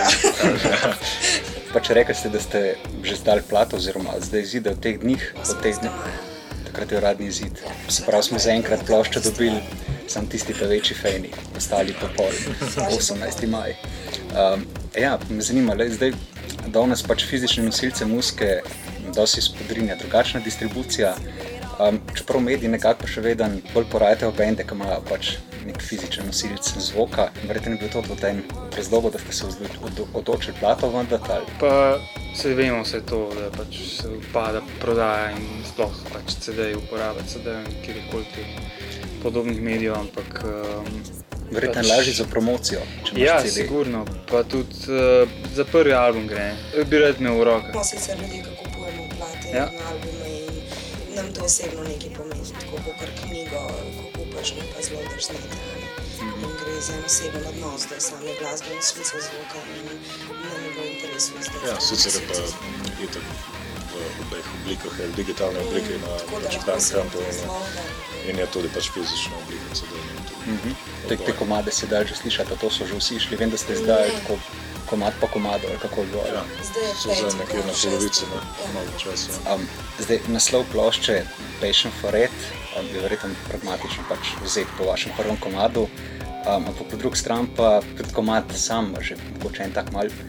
Pa če rekli ste, da ste že zdali plato, oziroma zdaj izide v teh dnih, takrat je uradni izid. Se pravi, smo zaenkrat ploščo dobili, samo tisti ta večji fejni, ostali pa pol, 18. maj. Ja, me zanima, zdaj danes pač fizične nosilce muzike dosti spodrinja, drugačna distribucija, čeprav mediji nekako še veden bolj porajate v bende, ki imajo pač nek fizičen nosilec zvoka. Verjetno je bil to v razlogu, da ste se odločili plato vendati, ali? Pa se vemo vse to, da pač se upada prodaja in sploh pač CD-ji uporabljati CD-ji in kjerkoli teh podobnih medijev, ampak verjetno je lažje za promocijo, če imaš CD. Ja, sigurno, pa tudi za prvi album gre. Bi rad imel v rokah. Smo sicer ljudje, ki kupujemo plate in albume in nam to osebno nekaj pomeni, tako kakor knjigo, ko kupaš, ne pa zelo drznete. In gre za en oseben odnos do same glasbe in smisla zvoka in nam je bilo interesu zdaj. Ja, sicer je pa itak v obeh oblikah, v digitalne oblike na Bandcampu in je tudi pač fizična oblika CD-ja. Te komade se dali že slišati, to so že vsi išli, vem, da ste zdaj tako komad pa komado, ali kako je bilo. Ja, so zdaj nekje na polovici, malo časa. Zdaj, naslov plošče Passion for It je verjetno pragmatično pač vzeti po vašem prvem komadu, ampak po drugi strani pa tudi komad sam, že mogoče en tak mal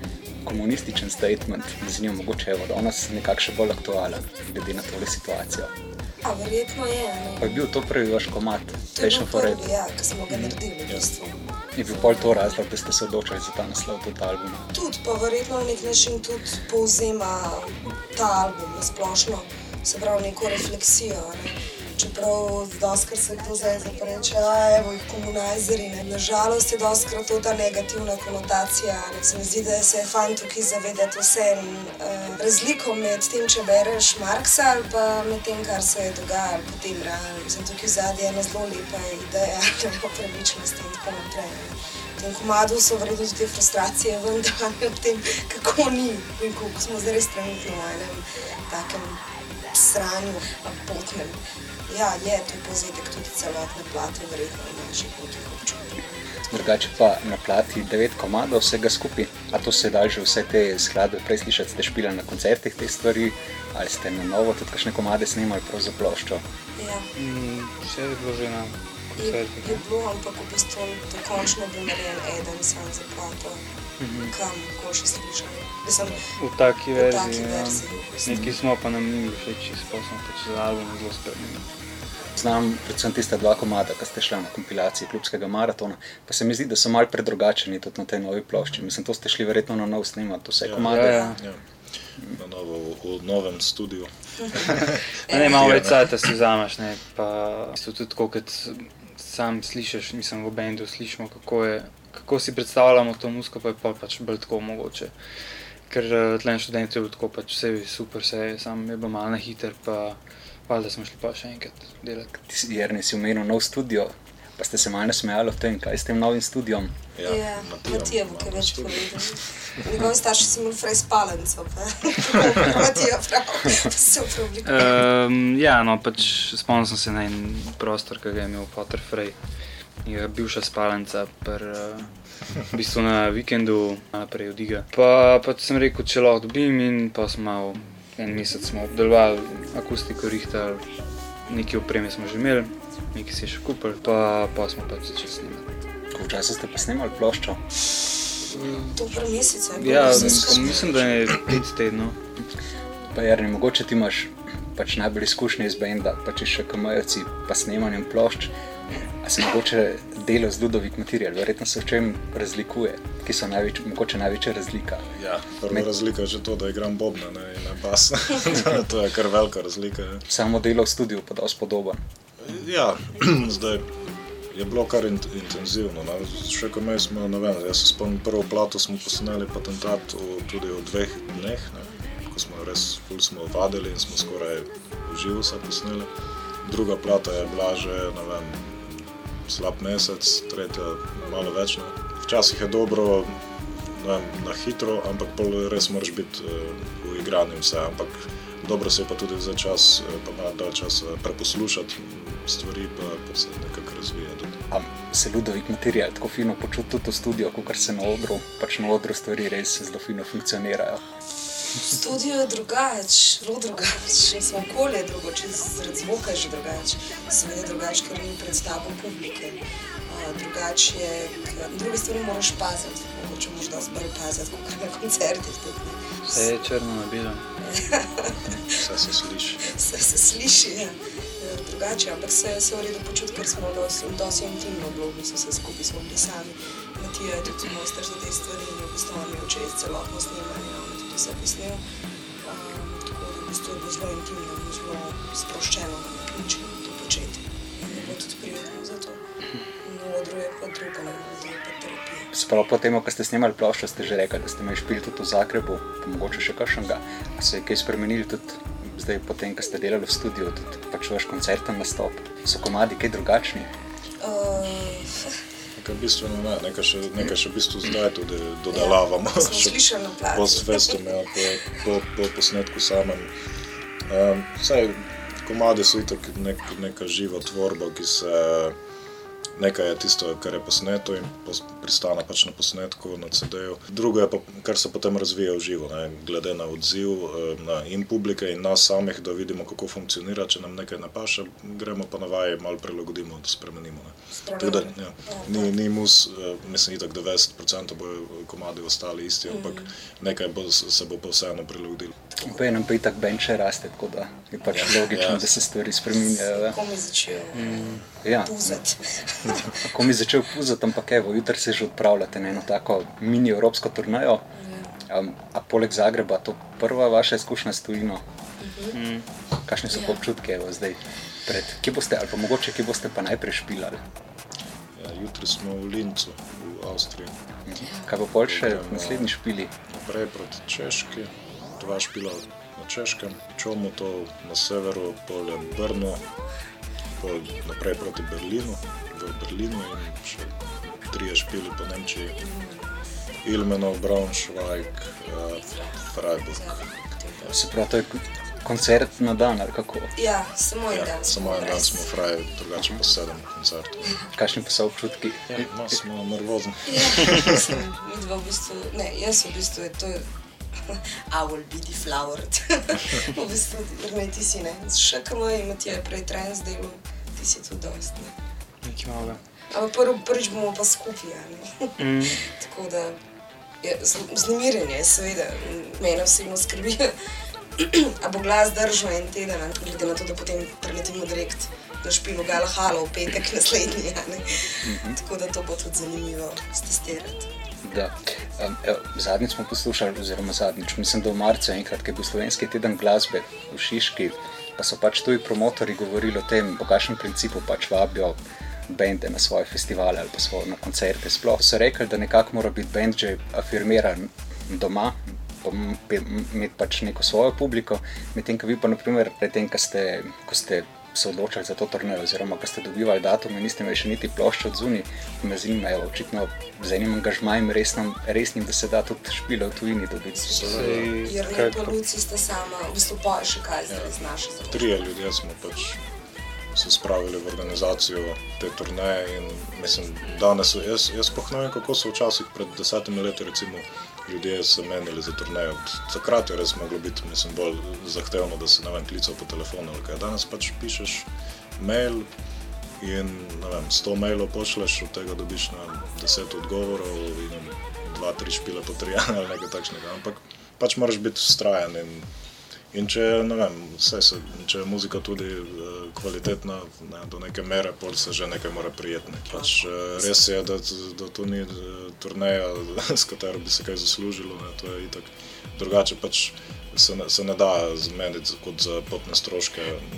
komunističen statement, z njo mogoče je danes nekako še bolj aktualen, glede na tole situacijo. Verjetno je. Pa je bil to prvi vaš komad? To je bil prvi, ja, ki smo ga naredili v bistvu. Je bil pol to razlog, da ste se odločili za ta naslov tega albuma? Tudi, pa verjetno na nek način tudi povzema ta album na splošno, se pravi neko refleksijo, ne. Čeprav dostkrat se kdo zdaj zapreče, evo jih komunajzeri, ne. Nažalost je dostkrat to ta negativna konotacija, ne. Se mi zdi, da se je fajn tukaj zavedati vse razliko med tem, če bereš Marksa ali pa med tem, kar se je dogajalo potem realno. Mislim, tukaj zadnje je ena zelo lepa ideja, o pravičnosti in tako naprej. V tem komadu so verjetno tudi te frustracije vendar o tem, kako ni in koliko smo zdaj res trenutno v enem takem sranju, potnem. Ja, je to povzetek tudi celotne plate, verjetno v naših nekih občutkih. Drugače pa na plati 9 komadov vsega skupaj. A to se da že vse te skladbe prej slišati, ste špilali na koncertih te stvari, ali ste na novo tudi kakšne komade snemali prav za ploščo? Ja. Vse je bilo že na koncertih. Je bilo, ampak v bistvu dokončno bil narejen eden sam za plato, kam ko še slišali. V taki verziji. Neki smo pa nam ni všeč, pa smo pač za album zelo spremenili. Znam predvsem tista 2 komada, ki ste šla na kompilaciji Klubskega maratona, pa se mi zdi, da so malo predrugačeni tudi na tej novi plošči. Mislim, to ste šli verjetno na nov snemati, vse komade. Ja. Na novo, v novem studiu. Malo več cajta si vzameš, ne, pa tudi tako, kad sam slišiš, mislim v bendu slišimo, kako si predstavljamo to muziko, pa je pač bolj tako mogoče. Ker tlen študent je bilo tako pač vse super, sam je bilo malo na hiter, pa valjda smo šli pa še enkrat delati. Jernej si omenil nov studio, pa ste se malo nasmejali v tem, kaj s tem novim studiom? Ja, Matija bo kaj več povedal. Njegovi starši so imeli frej spalnico, pa Matija prav, pa se upravi. Ja, no, pač spomnil sem se na en prostor, ki ga je imel Potter Frej. Je bivša spalnica, v bistvu na vikendu naprej od Iga. Pa sem rekel, če lahko dobim in pa smo malo, en mesec smo obdelovali akustiko, rihtali, nekaj opreme smo že imeli, nekaj si še kupili, pa smo pač začeli snemati. Koliko časa ste pa snemali ploščo? To prvi mesec je bilo. Ja, mislim, da je 5 tednov. Pa Jernej, mogoče ti imaš pač najbolj izkušnje iz benda, pač še kamajevci, pa snemanjem plošč. A se mogoče delo z Ludovik Material, verjetno se v čem razlikuje, ki so mogoče največja razlika? Ja, prva razlika je že to, da igram bobne, ne, in ne bas. To je kar velika razlika. Ja. Samo delo v studiu pa dosti podoben. Ja, zdaj je bilo kar intenzivno. Ne. Še ko me smo, ne vem, jaz se spomnim, prvo plato smo posneli Patentat tudi v 2 dneh, ne, ko smo res ful smo vadili in smo skoraj v živo se posneli. Druga plata je bila že, ne vem, slab mesec, tretja malo več. Ne. Včasih je dobro, ne vem, na hitro, ampak res moraš biti uigran in vse, ampak dobro se je pa tudi za čas, pa malo dalj časa preposlušati stvari, pa se nekako razvija tudi. A se Ludovik Material tako fino počuti tudi v studiu, kakor se na odru, pač na odru stvari res zelo fino funkcionirajo? Studio je zelo drugače, smo okolje je drugače, zaradi zvoka je že drugače, seveda je drugače, ker ni pred tabo publike. Drugače je, druge stvari moraš paziti, mogoče moraš dosti bolj paziti, kot na koncertih tudi. Vse je črno na belo. Vse se sliši. Vse se sliši, ja. Drugače, ampak se je v redu počuti, ker smo dosti intimno bilo, vse skupaj smo bili sami. Matija je tudi mojster za te stvari in je v bistvu on je čez celotno snemanje, on je tudi vse posnel. Tako da v bistvu je bilo zelo intimno in zelo sproščeno na nek način to početi. In je bilo tudi prijetno za to. Na odru je pa drugo, na odru je pa terapija. Sprav po temu, ko ste snemali ploščo, ste že rekli, da ste imeli špil tudi v Zagrebu, pa mogoče še kakšnega. A se je kaj spremenili tudi zdaj potem, ko ste delali v studiu, tudi pač vaš koncerten nastop? So komadi kaj drugačni? Nekaj bistveno ne, nekaj še v bistvu zdaj tudi dodelavamo. Ja, smo slišali na plati. Post-festum, ja, po posnetku samem. Saj komadi so itak neka živa tvorba, ki se Nekaj je tisto, kar je posneto in pristane pač na posnetku, na CD-ju. Drugo je pa, kar se potem razvija v živo, ne? Glede na odziv in publike in nas samih, da vidimo, kako funkcionira. Če nam nekaj ne paše, gremo pa na vaje, malo prilagodimo, da spremenimo. Tako da, ja, ni mus, mislim, itak 90% bojo komadi ostali isti, ampak nekaj se bo pa vseeno prilagodilo. Pa je nam pa itak band še raste, tako da je pač logično, da se stvari spreminjajo. Ko mi začel puzati. Ko mi začel puzati, ampak evo, jutri se že odpravljate na eno tako mini evropsko turnejo. A poleg Zagreba, to prva vaša izkušnja s tujino? Kakšni so občutki evo zdaj pred? Kje boste, ali pa mogoče, kje boste pa najprej špilali? Ja, jutri smo v Lincu, v Avstriji. Kaj pa pol še naslednji špili? Naprej proti Češki, 2 špila na Češkem, Čomutov na severu, polje Brno, naprej proti Berlinu, v Berlinu in še 3 špili po Nemčiji, Ilmenov, Braunschweig, Freiburg. Se pravi, to je koncert na dan, ali kako? Ja, samo en dan. Samo en dan smo fraj, drugače pa 7 koncertov. Kakšni pa so občutki? No, smo nervozni. Midva v bistvu, ne, jaz v bistvu je to I will be deflowered. V bistvu, ne, ti si ne. Še kam je Matija prej trend zdelo, ti si tu dost, ne. Nekaj malo. Ampak prvič bomo pa skupaj, ne. Tako da, vznemirjenje, seveda, mene osebno skrbi. A bo glas držal en teden, glede na to, da potem preletimo direkt na špilu Galahala v petek naslednji, ne. Tako da to bo tudi zanimivo stestirati. Da. Zadnjič smo poslušali, oziroma mislim, da v marcu enkrat, ko je bil slovenski teden glasbe v Šiški, pa so pač tuji promotori govorili o tem, po kakšnem principu pač vabijo bende na svoje festivale ali pa na koncerte sploh. So rekli, da nekako mora biti bend že afirmiran doma, imeti pač neko svojo publiko, medtem ko vi pa naprimer pred tem, ko ste se odločali za to turnejo, oziroma ko ste dobivali datum in niste imeli še niti plošče od zunaj, me zanimajo očitno z enim angažmajem resnim, da se da tudi špile v tujini dobiti. Jernej pa Luci sta sama, v bistvu pa še kaj zdaj z naše zelo. 3 ljudje smo pač se spravili v organizacijo te turneje in mislim, danes, jaz pohnajem, kako so včasih pred 10 leti recimo ljudje se menili za turnejo. Takrat je res moglo biti, mislim, bolj zahtevno, da se ne vem, klical po telefonu ali kaj. Danes pač pišeš mail in ne vem, 100 mailov pošleš, od tega dobiš na 10 odgovorov in 2-3 špile potrjene ali nekaj takšnega. Ampak pač moraš biti vztrajen in če, ne vem, če je muzika tudi kvalitetna, ne, do neke mere, pol se že nekaj mora prijetne. Pač res je, da to ni turneja, s katero bi se kaj zaslužilo, ne, to je itak. Drugače pač se ne da zmeniti kot za potne stroške,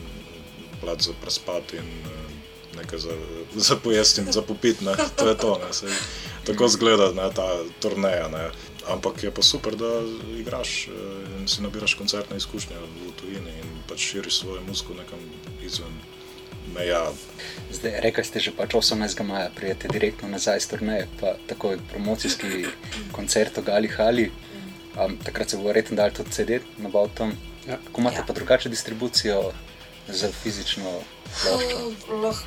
plat za prespati in nekaj za pojesti in za popiti, ne, to je to, ne, se tako zgleda, ne, ta turneja, ne. Ampak je pa super, da igraš in si nabiraš koncertne izkušnje v tujini in pač širiš svojo muziko nekam izven meja. Zdaj, rekli ste že pač 18. maja prijete direktno nazaj z turneje, pa takoj promocijski koncert v Galihali. Takrat se bo verjetno dali tudi CD nabaviti tam. Ja. Kako imate pa drugače distribucijo za fizično ploščo?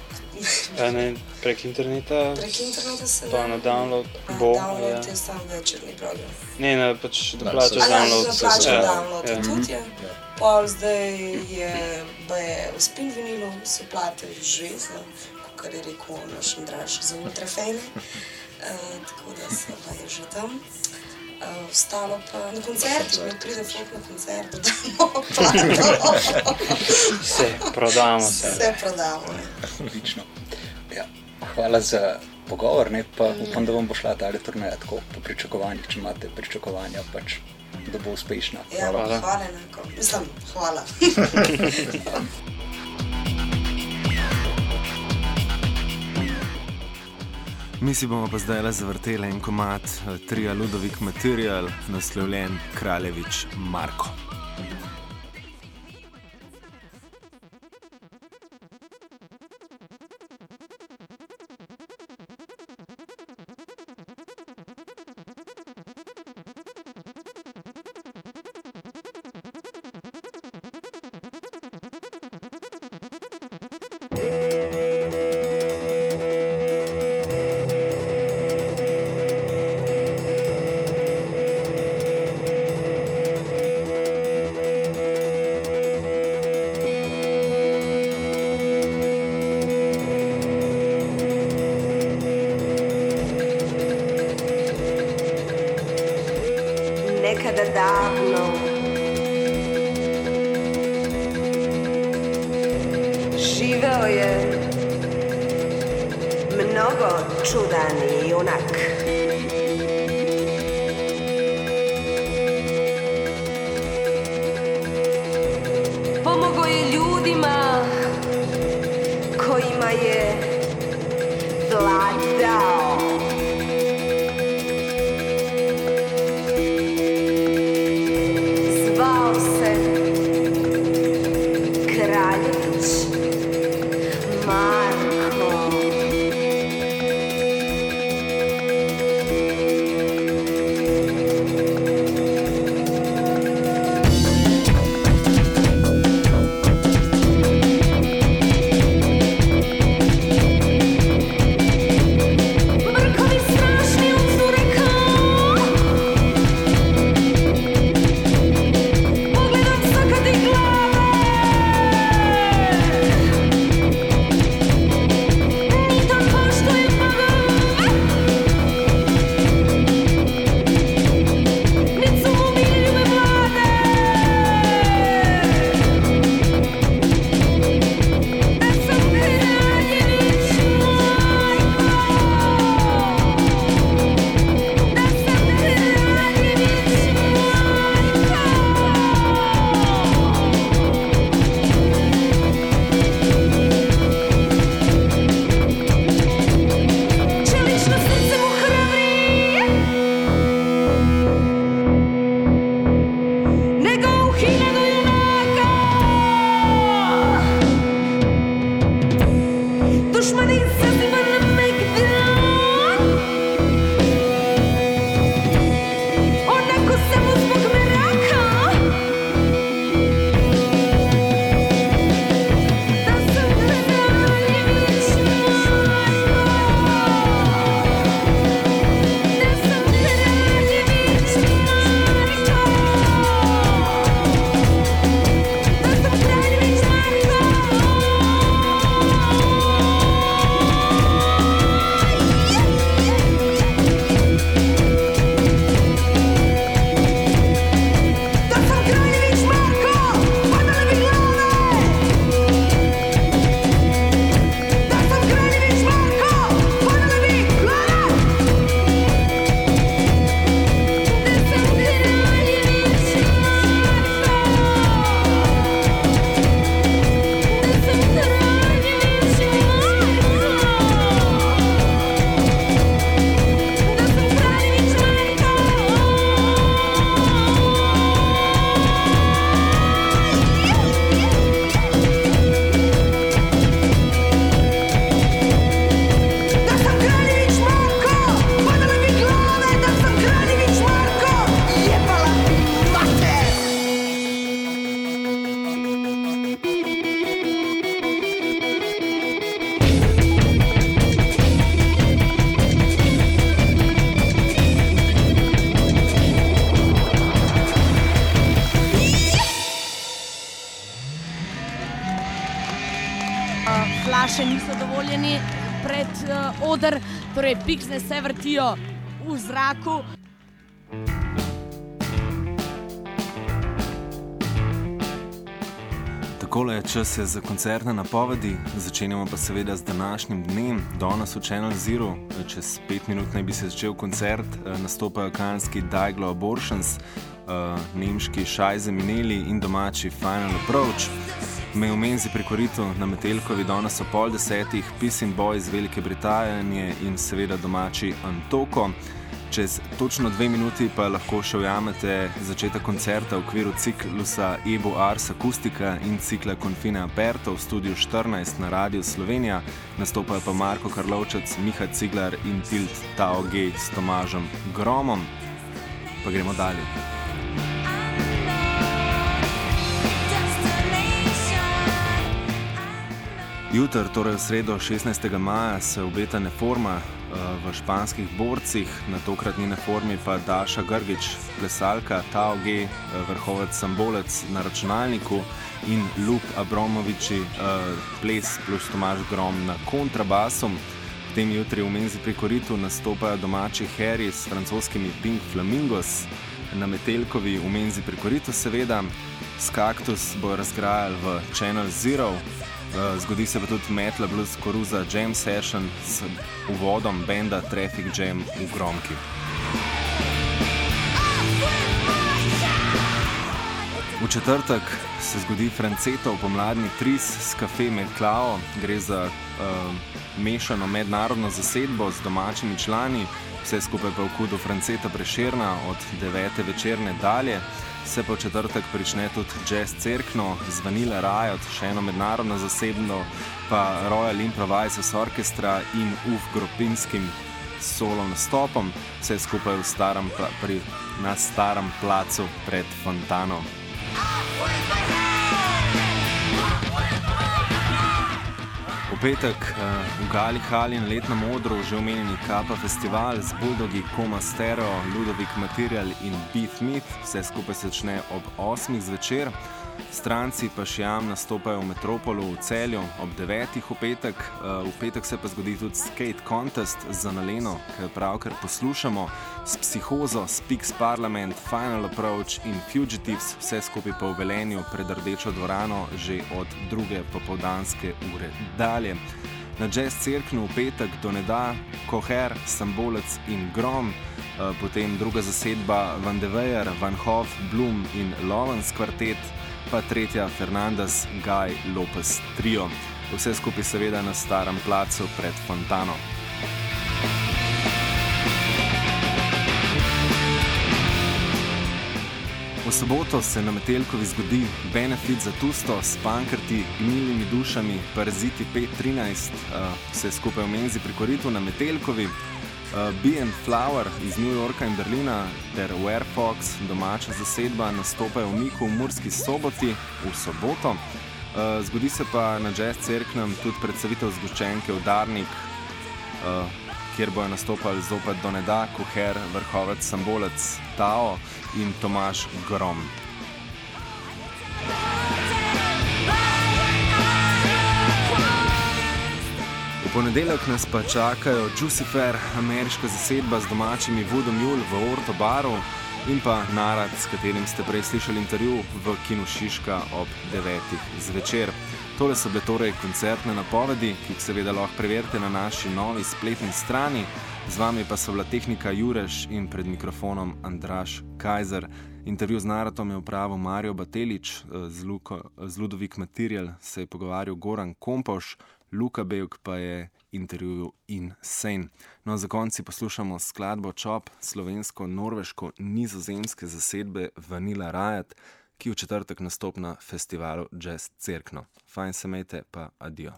Prek interneta. Prek interneta se pa na download bo. Download je sam večerni program. Ne, pač da plačaš download. Da plačaš download, tudi je. Pol zdaj je v spin vinilu, se plate že za, kakor je rekel naš Andraž, za ultrafejne. Tako da se pa je že tam. Ostalo pa na koncertu, ne pride folk na koncert, dodamo plato. Vse prodamo. Vse prodamo. Odlično. Ja, hvala za pogovor, ne, pa upam, da vam bo šla ta turneja tako po pričakovanjih, če imate pričakovanja, pač, da bo uspešna. Ja, hvala enako. Mislim, hvala. Mi si bomo pa zdaj le zavrteli en komad tria Ludovic Material, naslovljen Kraljevič Marko. nekada davno. Živeo je mnogo čudan junak. Pomogao je ljudima kojima je vladao. Zvao se Kraljević Marko. Flaše niso dovoljeni pred oder, torej piksne se vrtijo v zraku. Takole je čas za koncertne napovedi, začenjamo pa seveda z današnjim dnem. Danes v Channel Zero, čez 5 minut naj bi se začel koncert, nastopajo kanadski Daiglo Abortions, nemški Scheiße Mineli in domači Final Approach. Me v menzi pri koritu na Metelkovi danes o 9:30, Peace and Boy iz Velike Britanije in seveda domači Antoko. Čez točno 2 minuti pa lahko še ujamete začetek koncerta v okviru ciklusa Ebo Ars Akustika in cikla Confine Aperto v studiu 14 na Radiu Slovenija. Nastopajo pa Marko Karlovčec, Miha Ciglar in Tilt Tao G s Tomažem Gromom. Pa gremo dalje. Jutr, torej v sredo 16. maja, se obeta neforma v španskih borcih, na tokratni neformi pa Daša Grgič, plesalka, Tao G, vrhovec sambolec na računalniku in Lup Abramoviči, ples plus Tomaž Grom na kontrabasom. V tem jutri v menzi pri koritu nastopajo domači Harry s francoskimi Pink Flamingos, na Metelkovi v menzi pri koritu, seveda. Skaktus bo razgrajal v Channel Zero, zgodi se pa tudi Metal Blues Koruza Jam Session s uvodom benda Traffic Jam v Gromki. V četrtek se zgodi Francetov pomladni tris s Café Medklao. Gre za mešano mednarodno zasedbo z domačimi člani, vse skupaj pa v kudu Franceta Prešerna od 9. večerne dalje. Se pa v četrtek prične tudi Jazz Cerkno z Vanilla Riot, še eno mednarodno zasedbo, pa Royal Improvisers Orchestra in UF Gropinskim solo nastopom, vse skupaj na starem placu pred fontano. V petek v Gali Hali na letnem odru že omenjeni Kapa festival z Bulldogi, Koma Stereo, Ludovik Material in Beat Meat. Vse skupaj se začne ob 8. zvečer. Stranci pa Šiam nastopajo v Metropolu v Celju ob 9. v petek. V petek se pa zgodi tudi Skate Contest za Naleno, ki jo pravkar poslušamo, s Psihozo, Speaks Parliament, Final Approach in Fugitives, vse skupaj pa v Velenju pred Rdečo dvorano že od 2. popoldanske ure dalje. Na Jazz Cerknu v petek Doneda, Koher, Sambolec in Grom, potem druga zasedba Van de Veyer, Van Hoff, Bloom in Lovens kvartet, pa tretja Fernandez, Guy Lopez trio. Vse skupaj seveda na starem placu pred fontano. V soboto se na Metelkovi zgodi benefit za Tusto s pankrti, Gnilimi dušami, Paraziti 513, vse skupaj v menzi pri koritu na Metelkovi. Bee & Flower iz New Yorka in Berlina ter Werefox, domača zasedba, nastopajo v Miku v Murski Soboti v soboto. Zgodi se pa na Jazz Cerknem tudi predstavitev zgoščenke Udarnik, kjer bojo nastopali zopet Doneda, Koher, Vrhovec, Sambolec, Tao in Tomaž Grom. V ponedeljek nas pa čakajo Jucifer, ameriška zasedba z domačimi Voodoo Mule v Orto baru in pa Narad, s katerim ste prej slišali intervju v Kinu Šiška ob 9. zvečer. Tole so bile torej koncertne napovedi, ki jih seveda lahko preverite na naši novi spletni strani. Z vami pa so bila tehnika Jureš in pred mikrofonom Andraž Kajzer. Intervju z Naradom je opravil Mario Batelič, z Ludovik Material se je pogovarjal Goran Kompoš, Luka Bevk pa je intervjuju Insane. No, za konci poslušamo skladbo Chop slovensko-norveško-nizozemske zasedbe Vanilla Riot, ki v četrtek nastop na festivalu Jazz Cerkno. Fajn se imejte, pa adijo.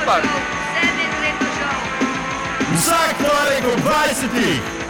Vsak torek ob 20.